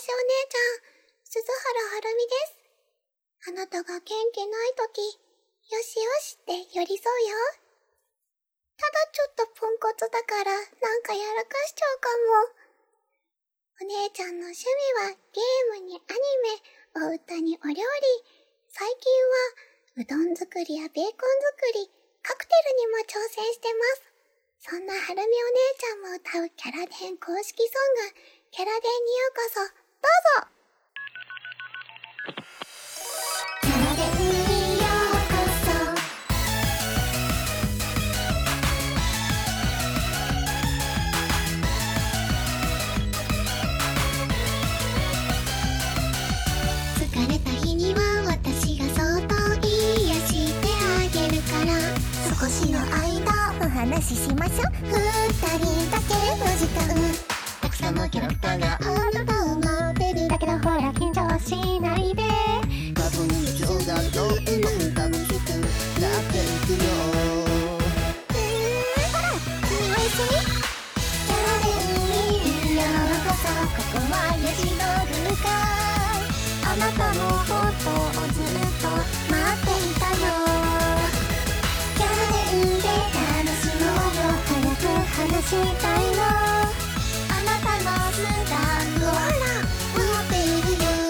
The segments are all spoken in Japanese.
お姉ちゃん、鈴原はるみです。あなたが元気ないとき、よしよしって寄り添うよ。ただちょっとポンコツだからなんかやらかしちゃうかも。お姉ちゃんの趣味はゲームにアニメ、お歌にお料理。最近はうどん作りやベーコン作り、カクテルにも挑戦してます。そんなはるみお姉ちゃんも歌うキャラ電公式ソング、キャラ電にようこそ、どうぞ。キャラ電にようこそ。疲れた日には私がそっと癒してあげるから、少しの間お話ししましょう。二人だけの時間、たくさんのキャラクターがあなたを待ってる。だけどほら緊張しないで、多分日常がとっても楽しくなっていくよ。ほら君も一緒に。キャラ電にようこそ。ここはヤシの空間、あなたのことをずっと待っていたよ。キャラ電で楽しもうよ。早く話したいの。あなたの素顔を待っているよ。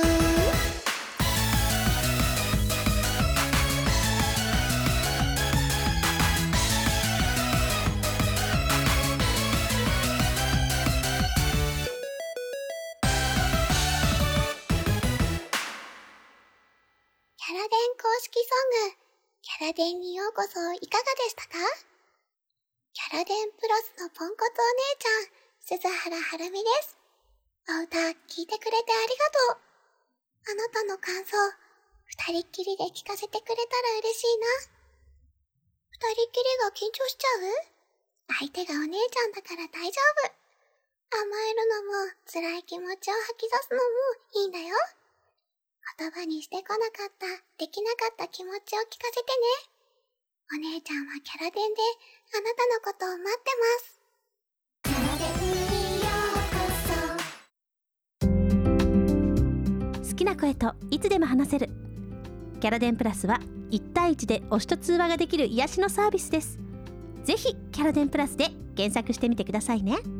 キャラ電公式ソング、キャラ電にようこそいかがでしたか？キャラ電プラスのポンコツお姉ちゃん、鈴原はるみです。お歌聴いてくれてありがとう。あなたの感想、二人っきりで聞かせてくれたら嬉しいな。二人っきりが緊張しちゃう？相手がお姉ちゃんだから大丈夫。甘えるのも辛い気持ちを吐き出すのもいいんだよ。言葉にしてこなかった、できなかった気持ちを聞かせてね。お姉ちゃんはキャラ電であなたのことを待ってます。キャラ電にようこそ。 好きな声といつでも話せるキャラ電プラスは1対1で推しと通話ができる癒しのサービスです。ぜひキャラ電プラスで検索してみてくださいね。